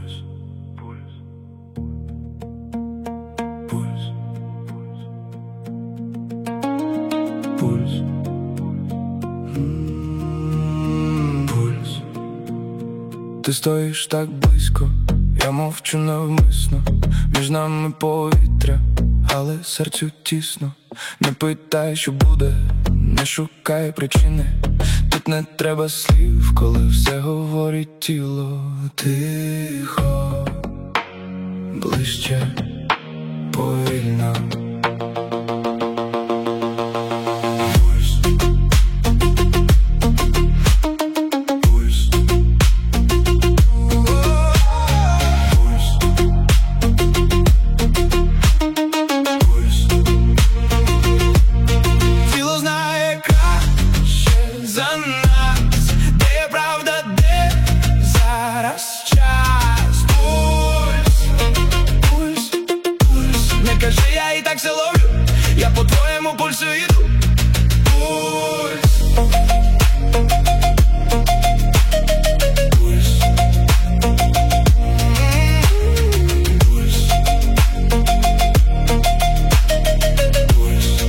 пульс, пульс, пульс, пульс. Ти стоїш так близько, я мовчу навмисно. Між нами повітря, але серцю тісно. Не питай, що буде, не шукай причини. Тут не треба слів, коли все говорить тіло. Тихо, ближче, повільно. Пульс, пульс, пульс, пульс. Тіло знає краще за нас, де є правда, де зараз час. Пульс, пульс, пульс. Не кажи, я і так все ловлю, я по твоєму пульсу йду. Пульс, пульс, пульс, пульс.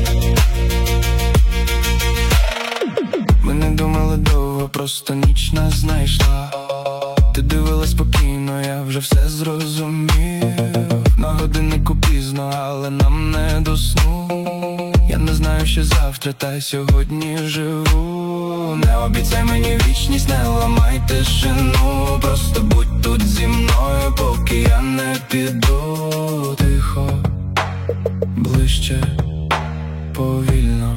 Ми не думали довго, просто ніч нас знайшла. Ти дивилась спокійно, я вже все зрозумів. На годиннику пізно, але нам не до сну. Я не знаю, що завтра, та сьогодні живу. Не обіцяй мені вічність, не ламай тишину. Просто будь тут зі мною, поки я не піду. Тихо, ближче, повільно.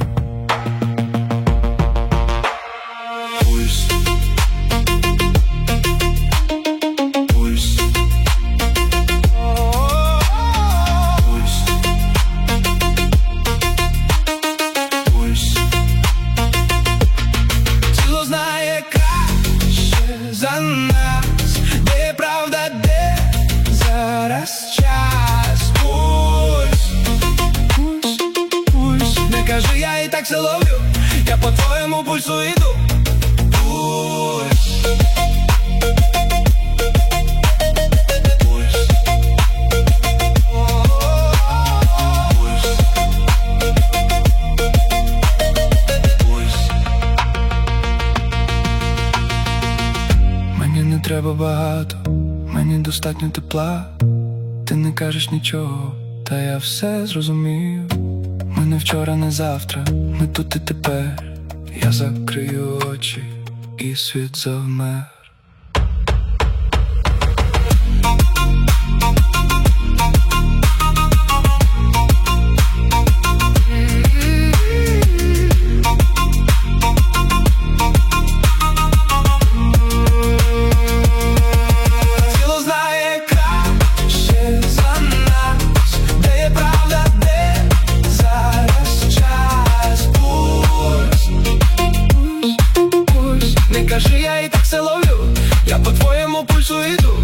Пульс, пульс, пульс, пульс. Тіло знає краще за нас, де є правда, де зараз час. Пульс, пульс, пульс. Не кажи, я і так все ловлю, я по твоєму пульсу йду. Пульс, пульс, пульс, пульс. Мені не треба багато, мені достатньо тепла. Ти не кажеш нічого, та я все зрозумів. Ми не вчора, не завтра, ми тут і тепер. Я закрию очі, і світ завмер. Тіло знає краще за нас, де є правда, де зараз час. Пульс, пульс, пульс. Не кажи, я і так все ловлю, я по твоєму пульсу йду.